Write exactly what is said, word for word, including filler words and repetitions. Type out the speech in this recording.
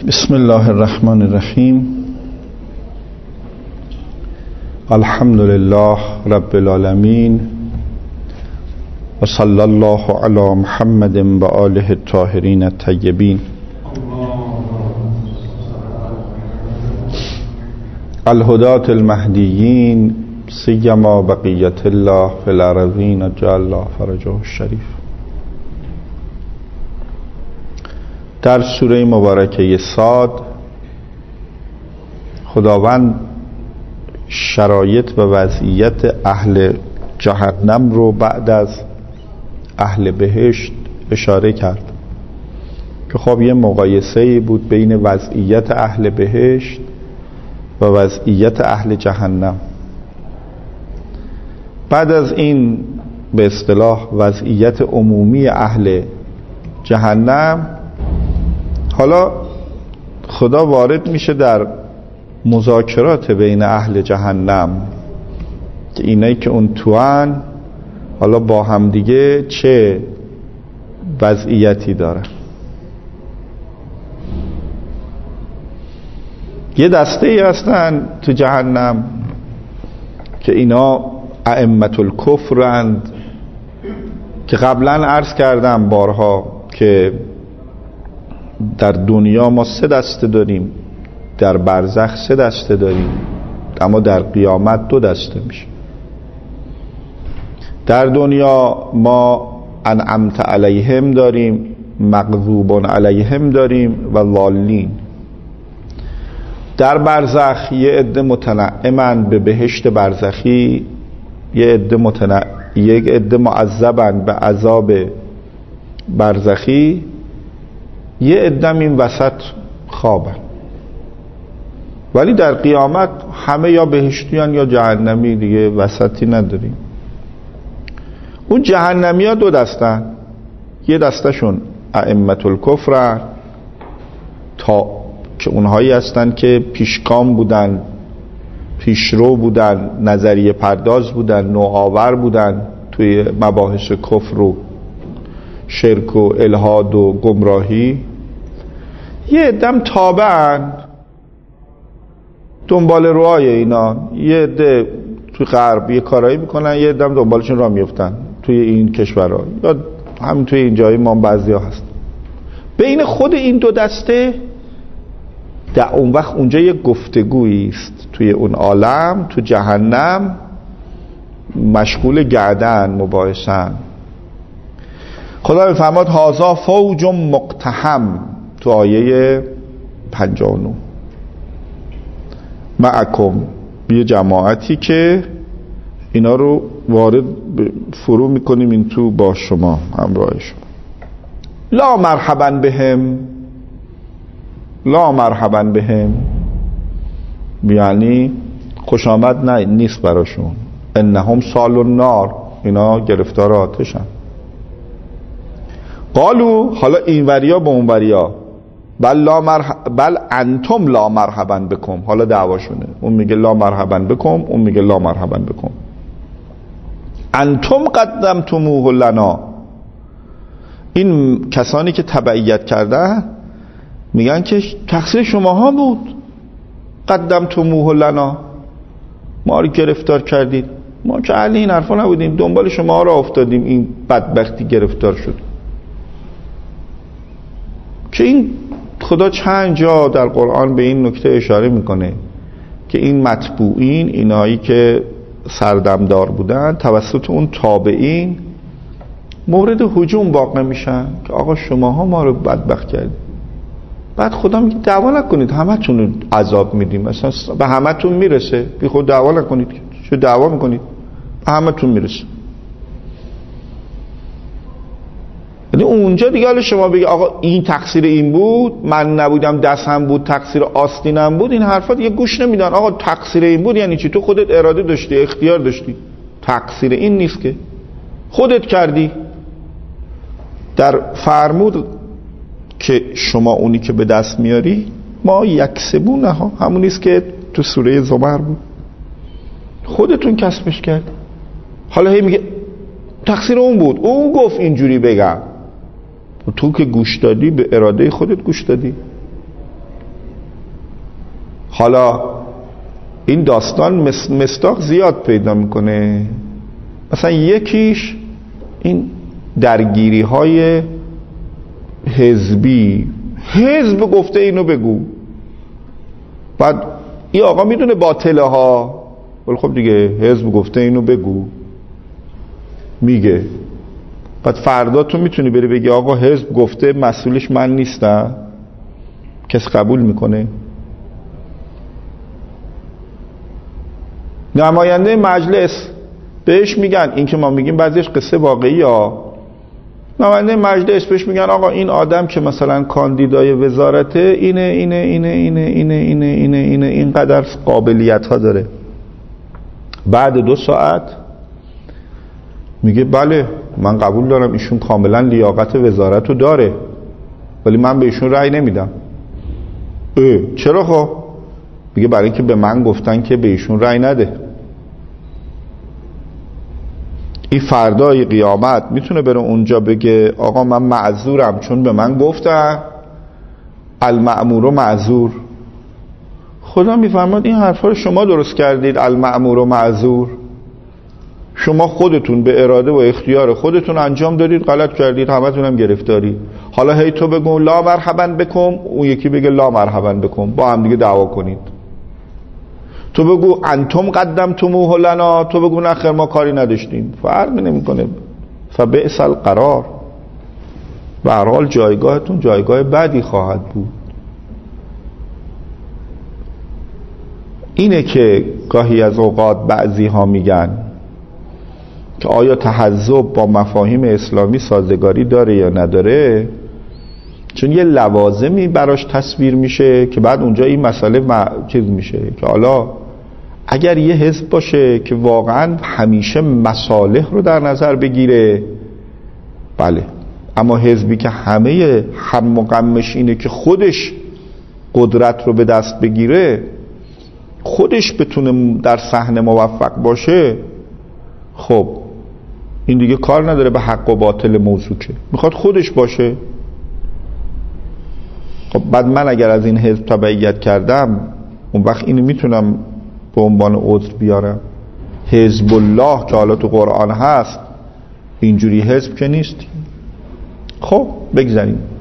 بسم الله الرحمن الرحیم. الحمد لله رب العالمین و صلی الله علی محمد و آله الطاهرین الطیبین. الهداة المهدیین سیما بقیت الله فی الارضین جعل الله فرجه الشریف. در سوره مبارکه صاد خداوند شرایط و وضعیت اهل جهنم رو بعد از اهل بهشت اشاره کرد که خب یه مقایسه بود بین وضعیت اهل بهشت و وضعیت اهل جهنم. بعد از این به اصطلاح وضعیت عمومی اهل جهنم، حالا خدا وارد میشه در مذاکرات بین اهل جهنم که اینایی که اون توان حالا با همدیگه چه وضعیتی داره. یه دسته ای هستن تو جهنم که اینا ائمة الکفرند که قبلا عرض کردم بارها که در دنیا ما سه دسته داریم، در برزخ سه دسته داریم، اما در قیامت دو دسته میشه. در دنیا ما انعمت علیهم داریم، مغضوب علیهم داریم و ضالین. در برزخ یه عده متنعمن به بهشت برزخی، یه عده متنع... یک عده معذبن به عذاب برزخی، یه عدم این وسط خوابن. ولی در قیامت همه یا بهشتیان یا جهنمی، دیگه وسطی نداریم. اون جهنمی ها دو دستن، یه دستشون ائمة الکفر تا که اونهایی هستن که پیشگام بودن، پیشرو بودن، نظریه پرداز بودن، نوآور بودن توی مباحث کفر و شرک و الحاد و گمراهی. یه عدم تابعن، دنبال روهای اینا. یه عده توی غرب یه کارایی میکنن، یه عدم دنبالشون راه میفتن توی این کشورها یا همین توی این جایی ما بعضی ها هست. بین خود این دو دسته در اون وقت اونجا یه گفتگویی است توی اون عالم، تو جهنم مشغول گردن مباحثن. خدا میفرماد هازا فوج مقتحم تو آیه پنجاه و نه، معکم، یه جماعتی که اینا رو وارد فرو میکنیم این تو با شما، همراه شما. لا مرحبا بهم، لا مرحبا بهم یعنی خوش آمد نه نیست براشون. انهم سال النار، اینا گرفتار آتشن. قالو، حالا این وریا با اون وریا، بل لا مرح... بل انتم لا مرحبا بکم. حالا دعواشونه، اون میگه لا مرحبا بکم، اون میگه لا مرحبا بکم. انتم قدمتموه لنا، این کسانی که تبعیت کردن میگن که تقصیر شماها بود. قدمتموه لنا، ما رو گرفتار کردید، ما که اهل این حرفا نبودیم، دنبال شما را افتادیم، این بدبختی گرفتار شد. که این خدا چند جا در قرآن به این نکته اشاره میکنه که این متبوعین، اینایی که سردمدار بودن، توسط اون تابعین مورد هجوم واقع میشن که آقا شماها ما رو بدبخت کردید. بعد خدا میگه دعوا نکنید، همتون رو عذاب میدیم، مثلا به همتون میرسه، بی خود دعوا نکنید. چه دعوا میکنید؟ به همتون میرسه. یعنی اونجا دیگه حالا شما بگی آقا این تقصیر این بود، من نبودم دستم بود، تقصیر آستینم بود، این حرفا دیگه گوش نمیدن. آقا تقصیر این بود یعنی چی؟ تو خودت اراده داشتی، اختیار داشتی. تقصیر این نیست که خودت کردی. در فرمود که شما اونی که به دست میاری ما یکسبونه ها، همون نیست که تو سوره زمر بود، خودتون کسبش کرد. حالا هی میگه تقصیر اون بود، اون گفت اینجوری بگم. تو که گوش دادی به اراده خودت گوش دادی. حالا این داستان مصداق زیاد پیدا میکنه. مثلا یکیش این درگیری های حزبی، حزب گفته اینو بگو، بعد این آقا میدونه باطله ها، ولی خب دیگه حزب گفته اینو بگو میگه. بعد فردا تو میتونی بری بگی آقا حزب گفته مسئولش من نیستم، کس قبول میکنه؟ نماینده مجلس بهش میگن، این که ما میگیم بعضیش قصه واقعی ها، نماینده مجلس بهش میگن آقا این آدم که مثلا کاندیدای وزارته اینه اینه اینه اینه اینه اینه اینه اینه اینقدر قابلیت ها داره. بعد دو ساعت میگه بله من قبول دارم ایشون کاملا لیاقت وزارت رو داره، ولی من به ایشون رأی نمیدم. اه چرا خب؟ میگه برای اینکه به من گفتن که به ایشون رأی نده. این فردای قیامت میتونه بره اونجا بگه آقا من معذورم چون به من گفتن المأمور و معذور؟ خدا میفرماد این حرفا رو شما درست کردید، المأمور و معذور. شما خودتون به اراده و اختیار خودتون انجام دادید، غلط کردید، همتون هم گرفتاری. حالا هی تو بگو لا مرحبا بکم، اون یکی بگه لا مرحبا بکم، با هم دیگه دعوا کنید. تو بگو انتم قدمتموه لنا، تو بگو نه خیر ما کاری نداشتیم، فرق نمیکنه. فبئس القرار. به هر حال جایگاهتون جایگاه بدی خواهد بود. اینه که گاهی از اوقات بعضی ها میگن که آیا تحزب با مفاهیم اسلامی سازگاری داره یا نداره، چون یه لوازمی براش تصویر میشه که بعد اونجا این مسئله م... چیز میشه که حالا اگر یه حزب باشه که واقعا همیشه مصالح رو در نظر بگیره بله، اما حزبی که همه هم و غمش اینه که خودش قدرت رو به دست بگیره، خودش بتونه در صحنه موفق باشه، خب این دیگه کار نداره به حق و باطل موضوع، که میخواد خودش باشه. خب بعد من اگر از این حزب تبعیت کردم اون وقت اینو میتونم به عنوان عذر بیارم. حزب الله که حالا تو قرآن هست اینجوری حزب که نیست. خب بگذاریم.